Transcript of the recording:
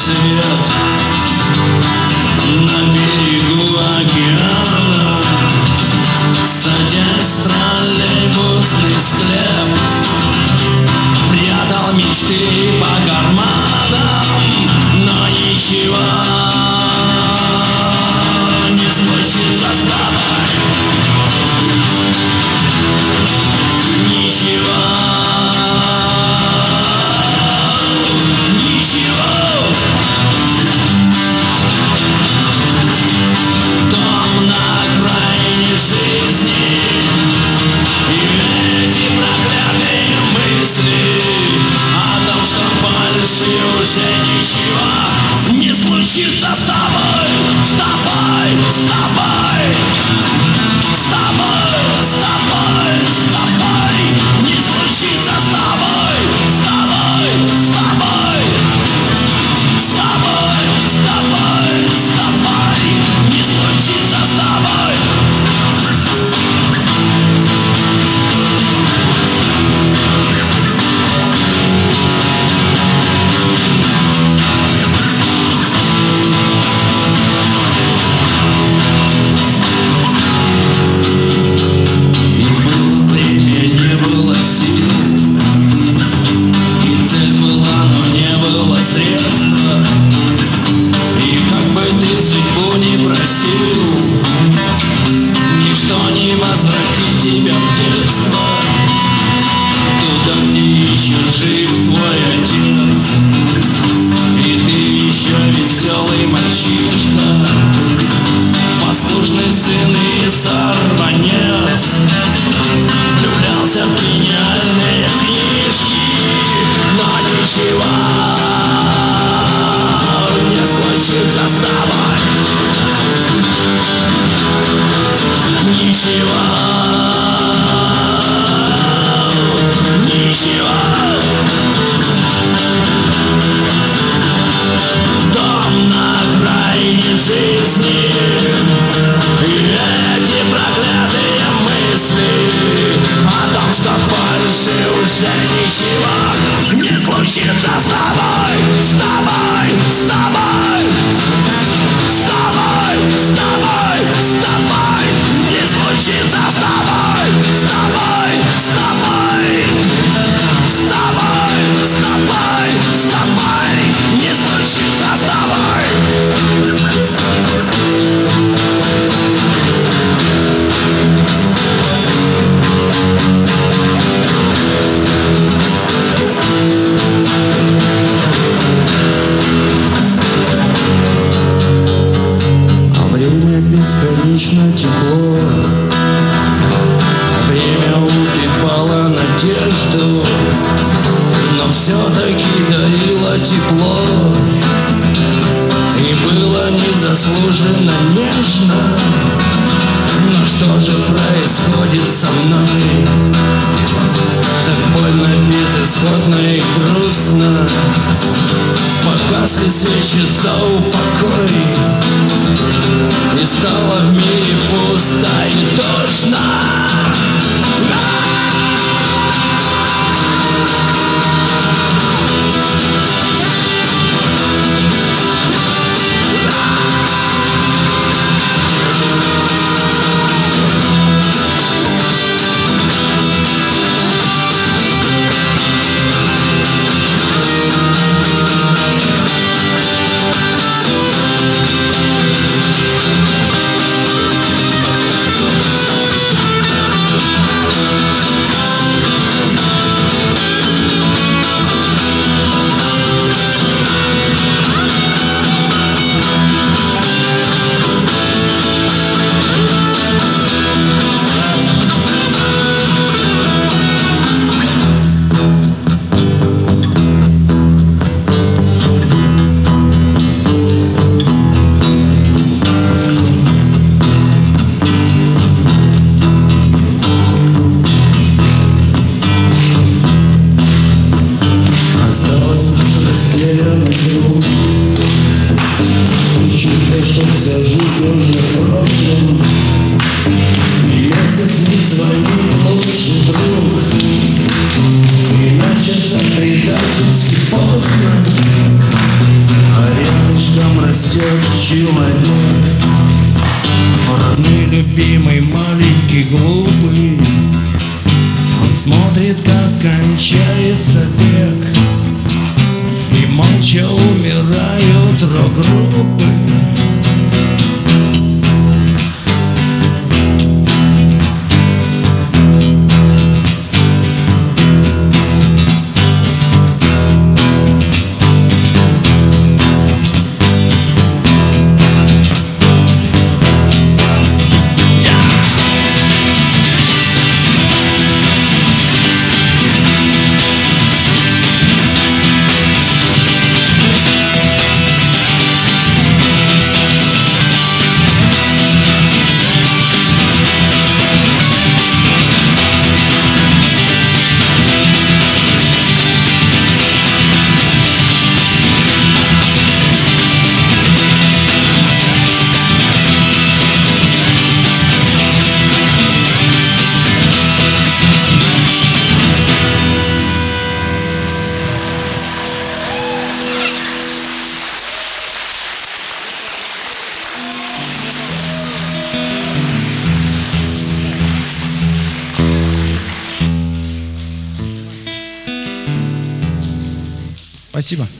свет на берегу океана, садясь в троллейбусный склеп, прятал мечты по карманам, но ничего не случится с тобой. Ничего, ничего. Дом на окраине жизни, и эти проклятые мысли о том, что больше уже ничего не случится с тобой, с тобой, с тобой, с тобой, с тобой, с тобой, не случится с тобой, с тобой, с тобой, с тобой, с тобой, с тобой, не случится с тобой. Ничто не возвратит тебя в детство, туда, где еще жив твой отец, и ты еще веселый мальчишка, послушный сын и сорванец, влюблялся в гениальные книжки, но ничего не случится с тобой. Ничего, ничего. Дом на окраине жизни, и эти проклятые мысли о том, что больше уже ничего не случится с тобой, с тобой, с тобой, с тобой, с тобой, с тобой, не случится с тобой, с тобой, с тобой, с тобой, с тобой, с тобой, не случится с тобой. Бесконечно тепло, время убивало надежду, но все-таки дарило тепло, и было незаслуженно нежно. Но что же происходит со мной? Так больно, безысходно и грустно. Погасли свечи за упокой, и стало в мире пусто и душно. предательски поздно. человек, родной, любимый, маленький, глупый. Он смотрит, как кончается век, и молча умирают рок-группы. Спасибо.